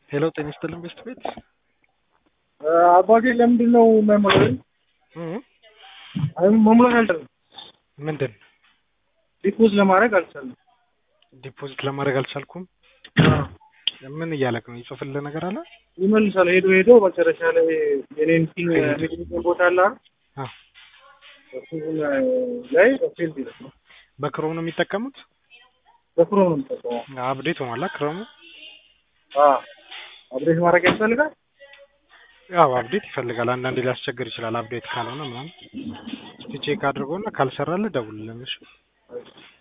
ሄሎ ጤና ይስጥልኝ ቤስት ቤት አባቴ ለምንድን ነው የማይሞላው? መሙላት አልቻለም። ምንድን ዲፖዝ ለማድረግ አልቻለም። ዲፖዚት ለማድረግ አልቻልኩም? ምን እያለክ ነው? ይጽፍልህ ነገር አለ? ይመልሳል። ሄዶ መጨረሻ ላይ የኔን ቲም ቦታ አለ እሱ ላይ ፊልድ ይላል። በክሮም ነው የሚጠቀሙት? በክሮም ነው የሚጠቀመው። አፕዴት ሆኗል ክሮሙ? አፕዴት ማድረግ ያስፈልጋል? ያው አፕዴት ይፈልጋል። አንዳንዴ ሊያስቸግር ይችላል። አፕዴት ካልሆነ ምናምን እስቲ ቼክ አድርጎና ካልሰራልህ ደውልልኝ። እሺ